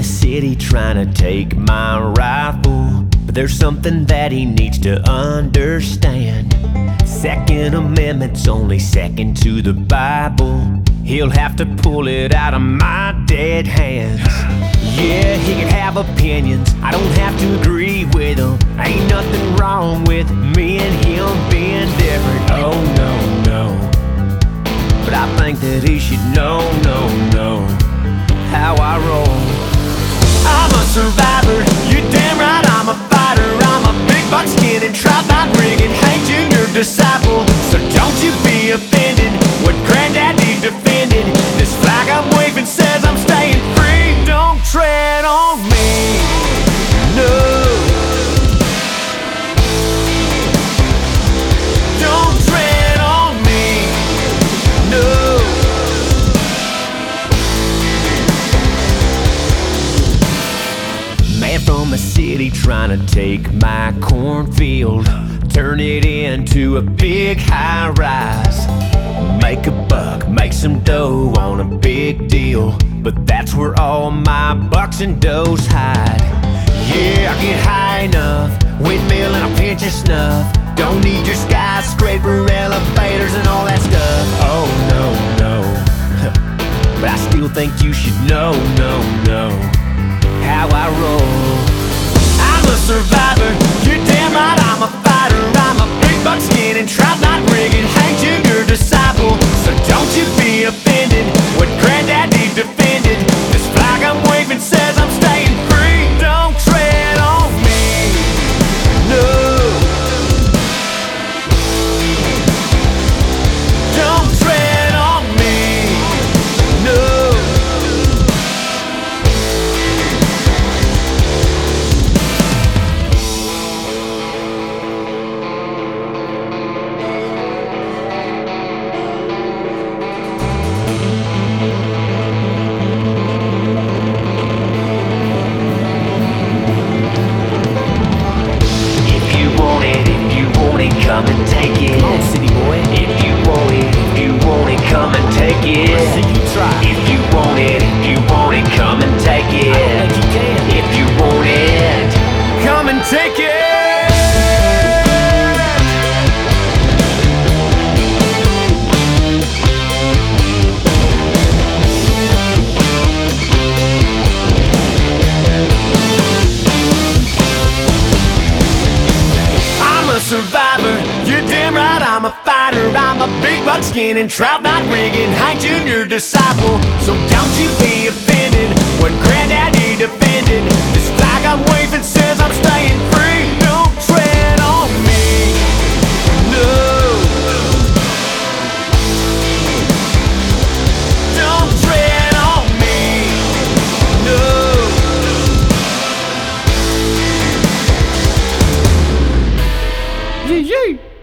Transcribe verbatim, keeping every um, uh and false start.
the city trying to take my rifle, but there's something that he needs to understand. Second Amendment's only second to the Bible. He'll have to pull it out of my dead hands. Yeah, he can have opinions, I don't have to agree with him. Ain't nothing wrong with me and him being different. Oh no, no. But I think that he should know, no, no, how I roll. I'm a survivor, you're damn right I'm a fighter. I'm a big buckskin and tripod rigging Hank Junior disciple. So don't you be offended when Granddaddy defended. This flag I'm waving says I'm staying free. Don't tread on me, no. Don't tread on me, no. Man from the city trying to take my cornfield, turn it into a big high rise. Make a buck, make some dough on a big deal, but that's where all my bucks and doughs hide. Yeah, I get high enough, windmill and a pinch of snuff. Don't need your skyscraper elevators and all that stuff. Oh no, no. But I still think you should know, no, no, how I roll. I'm a survivor, you're damn right I'm a fighter. I'm a big buckskin and tripod rigging Hank Junior disciple. So don't you be offended when Granddaddy defended. This flag I'm waving says I'm staying free. Don't tread on me, no. Don't tread on me, no. Come and take it. Come on, city boy. If you want it, if you want it, come and take it. Let's see you try. If you want it, if you want it, come and take it. I don't think you can. If you want it, come and take it. I'm a survivor, you're damn right I'm a fighter. I'm a big buckskin and trout knot rigging Hank Junior disciple. So don't you be offended when Granddaddy defended. This flag I'm waving says I'm staying free. Don't tread on me, no. Don't tread on me, no. Yeah, yeah.